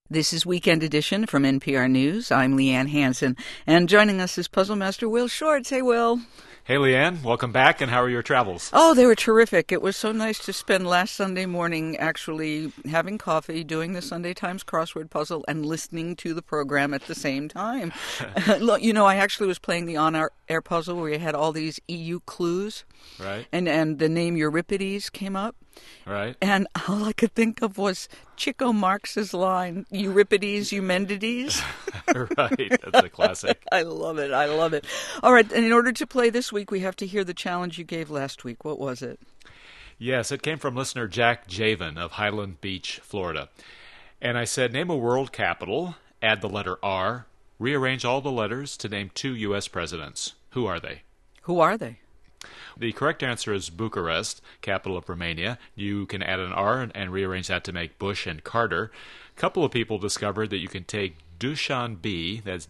This is Weekend Edition from NPR News. I'm Leanne Hansen, and joining us is Puzzle Master Will Shorts. Hey, Will. Hey, Leanne. Welcome back, and how are your travels? Oh, they were terrific. It was so nice to spend last Sunday morning actually having coffee, doing the Sunday Times crossword puzzle, and listening to the program at the same time. Look, you know, I actually was playing the on-air puzzle where you had all these EU clues. Right. And the name Euripides came up. Right. And all I could think of was Chico Marx's line, Euripides, Eumenides. Right. That's a classic. I love it. I love it. All right. And in order to play this week, we have to hear the challenge you gave last week. What was it? Yes, it came from listener Jack Javen of Highland Beach, Florida. And I said, name a world capital, add the letter R, rearrange all the letters to name 2 U.S. presidents. Who are they? Who are they? The correct answer is Bucharest, capital of Romania. You can add an R and rearrange that to make Bush and Carter. A couple of people discovered that you can take Dushanbe, that's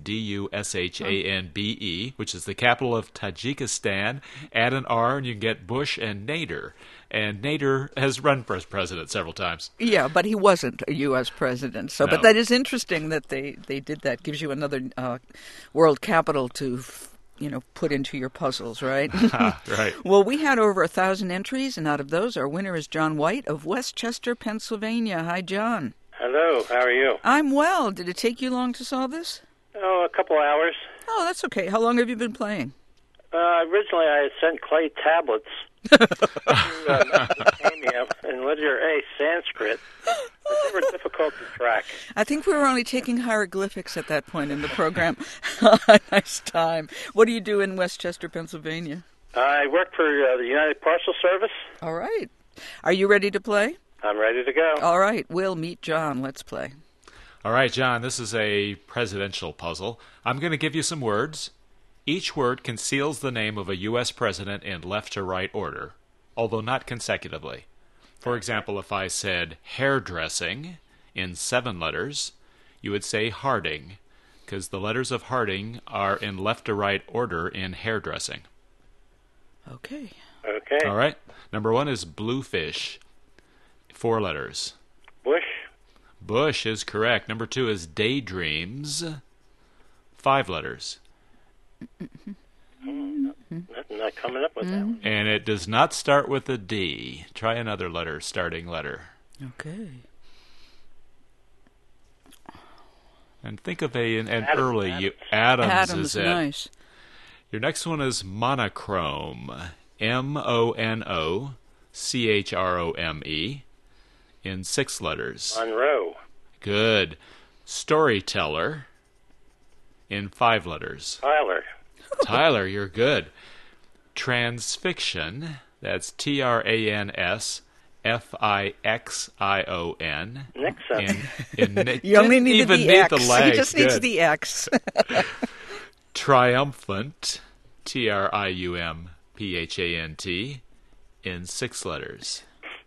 Dushanbe, which is the capital of Tajikistan, add an R and you can get Bush and Nader. And Nader has run for president several times. Yeah, but he wasn't a U.S. president. So, No. But that is interesting that they did that. Gives you another world capital to put into your puzzles, right? Right. Well, we had over 1,000 entries, and out of those, our winner is John White of Westchester, Pennsylvania. Hi, John. Hello, how are you? I'm well. Did it take you long to solve this? Oh, a couple hours. Oh, that's okay. How long have you been playing? Originally, I had sent clay tablets to Mesopotamia and letter A, Sanskrit, but they were difficult to track. I think we were only taking hieroglyphics at that point in the program. Nice time. What do you do in Westchester, Pennsylvania? I work for the United Parcel Service. All right. Are you ready to play? I'm ready to go. All right. We'll meet John. Let's play. All right, John, this is a presidential puzzle. I'm going to give you some words. Each word conceals the name of a U.S. president in left-to-right order, although not consecutively. For example, if I said hairdressing in 7 letters, you would say Harding, because the letters of Harding are in left-to-right order in hairdressing. Okay. Okay. All right. Number 1 is bluefish, 4 letters. Bush. Bush is correct. Number 2 is daydreams, 5 letters. Not coming up with that one. And it does not start with a D. Try another letter, starting letter. Okay. And think of an Adams. early... Adams is it. Nice. Your next one is monochrome. M-O-N-O-C-H-R-O-M-E. In 6 letters. Monroe. Good. Storyteller. In 5 letters. Tyler. Tyler, you're good. Transfixion, that's T-R-A-N-S-F-I-X-I-O-N. Nixon. You only needed even the need X. the legs. He just needs Good. the X. Triumphant, T-R-I-U-M-P-H-A-N-T, in 6 letters.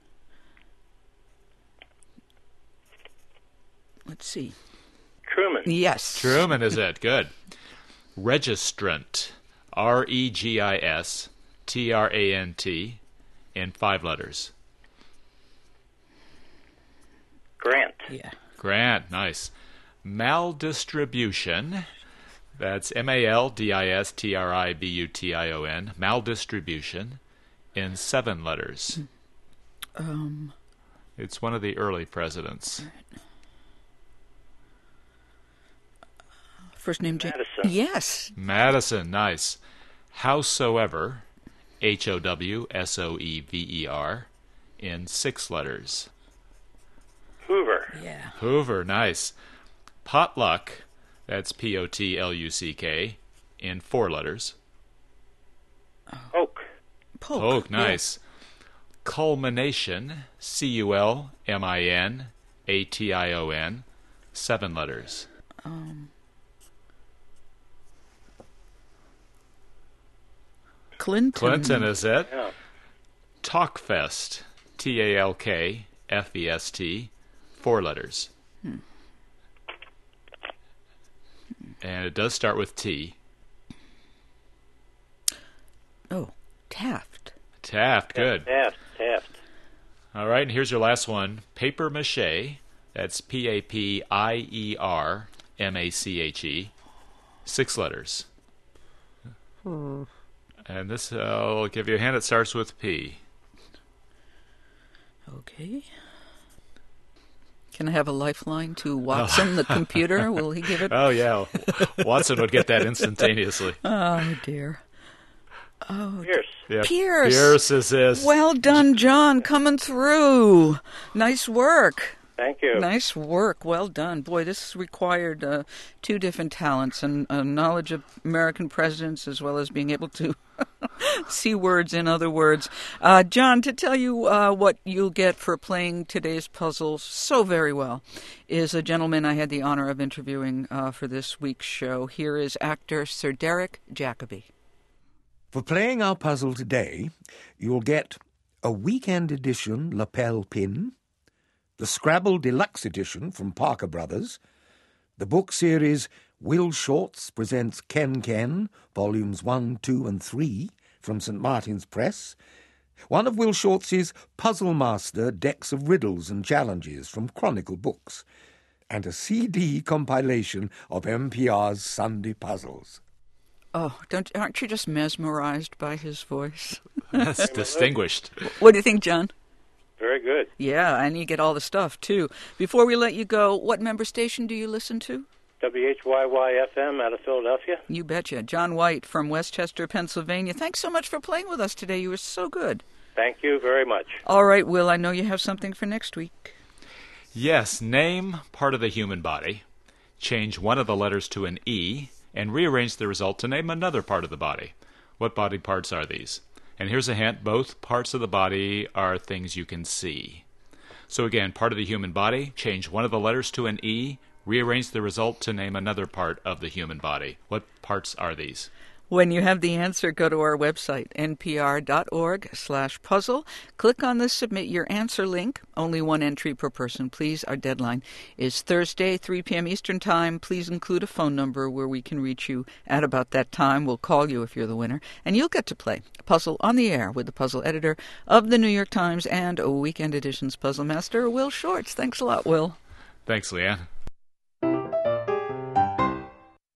Let's see. Truman. Yes. Truman is it. Good. Registrant, R-E-G-I-S-T-R-A-N-T, in 5 letters. Grant. Yeah. Grant, nice. Maldistribution, that's M-A-L-D-I-S-T-R-I-B-U-T-I-O-N, maldistribution, in 7 letters. It's one of the early presidents. First name James. Madison. Yes. Madison, nice. Howsoever, H-O-W-S-O-E-V-E-R, in 6 letters. Hoover. Yeah. Hoover, nice. Potluck, that's P-O-T-L-U-C-K, in 4 letters. Oak. Polk, nice. Culmination, C-U-L-M-I-N-A-T-I-O-N, 7 letters. Clinton. Clinton is it. Yeah. Talkfest, T-A-L-K-F-E-S-T, 4 letters. And it does start with T. Oh, Taft. Taft, good. Taft. All right, and here's your last one. Paper mache, That's Papier-Mache. 6 letters. And this, I'll give you a hint. It starts with P. Okay. Can I have a lifeline to Watson, the computer? Will he give it? Oh, yeah. Watson would get that instantaneously. Oh, dear. Oh, Pierce. Yeah. Pierce. Pierce is this. Well done, John, coming through. Nice work. Thank you. Nice work. Well done. Boy, this required 2 different talents, and knowledge of American presidents as well as being able to see words in other words. John, to tell you what you'll get for playing today's puzzle so very well is a gentleman I had the honor of interviewing for this week's show. Here is actor Sir Derek Jacobi. For playing our puzzle today, you'll get a weekend edition lapel pin, the Scrabble Deluxe Edition from Parker Brothers, the book series Will Shorts presents Ken Ken, Volumes 1, 2 and 3 from St. Martin's Press, one of Will Shorts' Puzzle Master decks of riddles and challenges from Chronicle Books, and a CD compilation of NPR's Sunday Puzzles. Oh, aren't you just mesmerized by his voice? That's distinguished. What do you think, John? Very good. Yeah, and you get all the stuff, too. Before we let you go, what member station do you listen to? WHYY-FM out of Philadelphia. You betcha. John White from Westchester, Pennsylvania. Thanks so much for playing with us today. You were so good. Thank you very much. All right, Will, I know you have something for next week. Yes, name part of the human body, change one of the letters to an E, and rearrange the result to name another part of the body. What body parts are these? And here's a hint. Both parts of the body are things you can see. So again, part of the human body, change one of the letters to an E, rearrange the result to name another part of the human body. What parts are these? When you have the answer, go to our website, npr.org/puzzle. Click on the Submit Your Answer link. Only 1 entry per person, please. Our deadline is Thursday, 3 p.m. Eastern Time. Please include a phone number where we can reach you at about that time. We'll call you if you're the winner. And you'll get to play Puzzle on the Air with the puzzle editor of the New York Times and Weekend Edition's puzzle master, Will Shorts. Thanks a lot, Will. Thanks, Leanne.